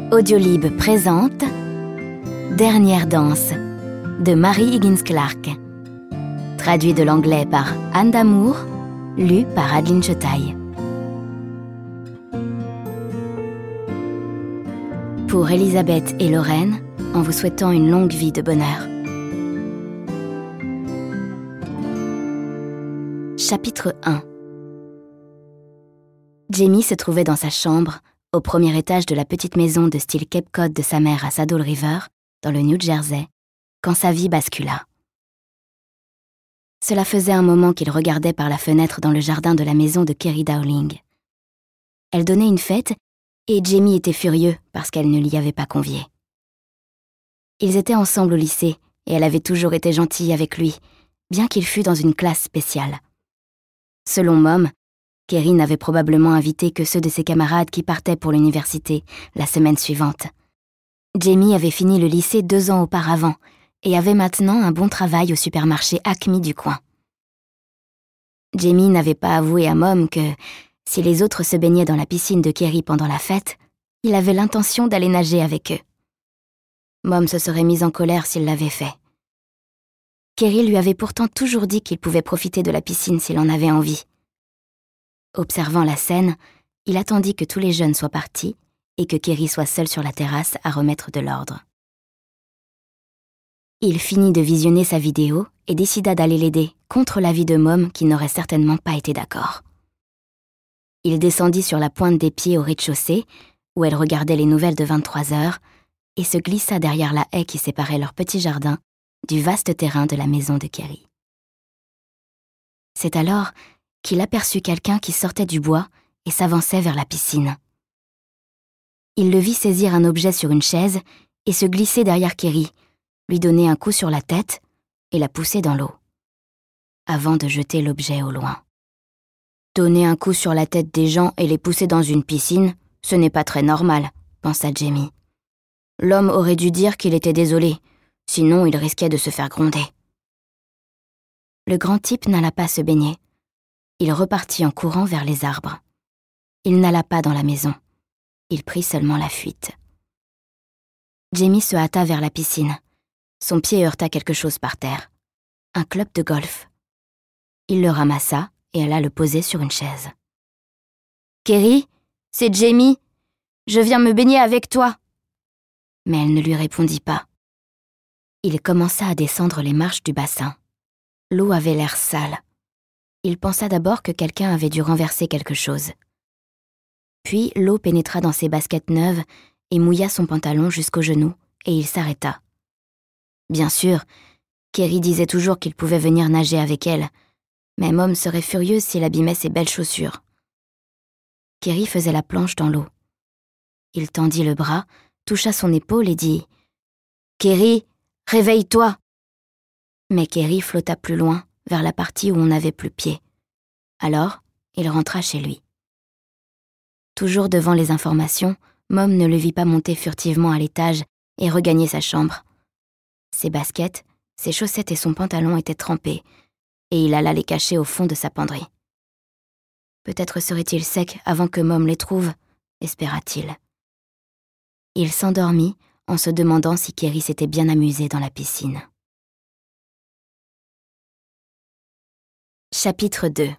Audiolib présente Dernière danse de Mary Higgins Clark. Traduit de l'anglais par Anne Damour, lu par Adeline Chetaille. Pour Elisabeth et Lorraine, en vous souhaitant une longue vie de bonheur. Chapitre 1. Jamie se trouvait dans sa chambre, au premier étage de la petite maison de style Cape Cod de sa mère à Saddle River, dans le New Jersey, quand sa vie bascula. Cela faisait un moment qu'il regardait par la fenêtre dans le jardin de la maison de Kerry Dowling. Elle donnait une fête et Jamie était furieux parce qu'elle ne l'y avait pas convié. Ils étaient ensemble au lycée et elle avait toujours été gentille avec lui, bien qu'il fût dans une classe spéciale. Selon Mom, Kerry n'avait probablement invité que ceux de ses camarades qui partaient pour l'université la semaine suivante. Jamie avait fini le lycée 2 ans auparavant et avait maintenant un bon travail au supermarché Acme du coin. Jamie n'avait pas avoué à Mom que, si les autres se baignaient dans la piscine de Kerry pendant la fête, il avait l'intention d'aller nager avec eux. Mom se serait mise en colère s'il l'avait fait. Kerry lui avait pourtant toujours dit qu'il pouvait profiter de la piscine s'il en avait envie. Observant la scène, il attendit que tous les jeunes soient partis et que Kerry soit seule sur la terrasse à remettre de l'ordre. Il finit de visionner sa vidéo et décida d'aller l'aider, contre l'avis de Mom qui n'aurait certainement pas été d'accord. Il descendit sur la pointe des pieds au rez-de-chaussée, où elle regardait les nouvelles de 23 heures, et se glissa derrière la haie qui séparait leur petit jardin du vaste terrain de la maison de Kerry. C'est alors qu'il aperçut quelqu'un qui sortait du bois et s'avançait vers la piscine. Il le vit saisir un objet sur une chaise et se glisser derrière Kerry, lui donner un coup sur la tête et la pousser dans l'eau, avant de jeter l'objet au loin. Donner un coup sur la tête des gens et les pousser dans une piscine, ce n'est pas très normal, pensa Jamie. L'homme aurait dû dire qu'il était désolé, sinon il risquait de se faire gronder. Le grand type n'alla pas se baigner. Il repartit en courant vers les arbres. Il n'alla pas dans la maison. Il prit seulement la fuite. Jamie se hâta vers la piscine. Son pied heurta quelque chose par terre. Un club de golf. Il le ramassa et alla le poser sur une chaise. « Kerry, c'est Jamie. Je viens me baigner avec toi. » Mais elle ne lui répondit pas. Il commença à descendre les marches du bassin. L'eau avait l'air sale. Il pensa d'abord que quelqu'un avait dû renverser quelque chose. Puis l'eau pénétra dans ses baskets neuves et mouilla son pantalon jusqu'aux genoux, et il s'arrêta. Bien sûr, Kerry disait toujours qu'il pouvait venir nager avec elle, mais Mom serait furieuse s'il abîmait ses belles chaussures. Kerry faisait la planche dans l'eau. Il tendit le bras, toucha son épaule et dit « Kerry, réveille-toi !» Mais Kerry flotta plus loin, vers la partie où on n'avait plus pied. Alors, il rentra chez lui. Toujours devant les informations, Mom ne le vit pas monter furtivement à l'étage et regagner sa chambre. Ses baskets, ses chaussettes et son pantalon étaient trempés, et il alla les cacher au fond de sa penderie. Peut-être serait-il sec avant que Mom les trouve, espéra-t-il. Il s'endormit en se demandant si Kerry s'était bien amusée dans la piscine. Chapitre 2.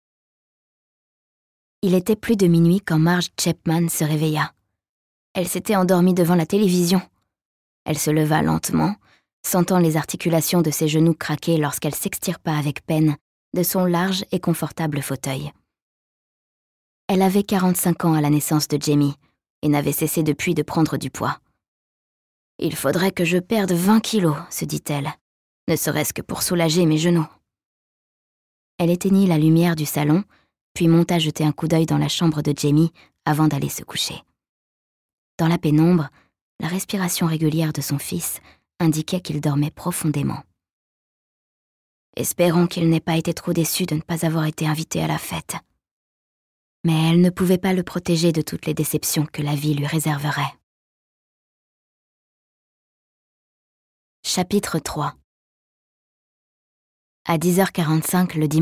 Il était plus de minuit quand Marge Chapman se réveilla. Elle s'était endormie devant la télévision. Elle se leva lentement, sentant les articulations de ses genoux craquer lorsqu'elle s'extirpa avec peine de son large et confortable fauteuil. Elle avait 45 ans à la naissance de Jamie et n'avait cessé depuis de prendre du poids. « Il faudrait que je perde 20 kilos, se dit-elle, ne serait-ce que pour soulager mes genoux. » Elle éteignit la lumière du salon, puis monta jeter un coup d'œil dans la chambre de Jamie avant d'aller se coucher. Dans la pénombre, la respiration régulière de son fils indiquait qu'il dormait profondément. Espérons qu'il n'ait pas été trop déçu de ne pas avoir été invité à la fête. Mais elle ne pouvait pas le protéger de toutes les déceptions que la vie lui réserverait. Chapitre 3. À 10h45 le dimanche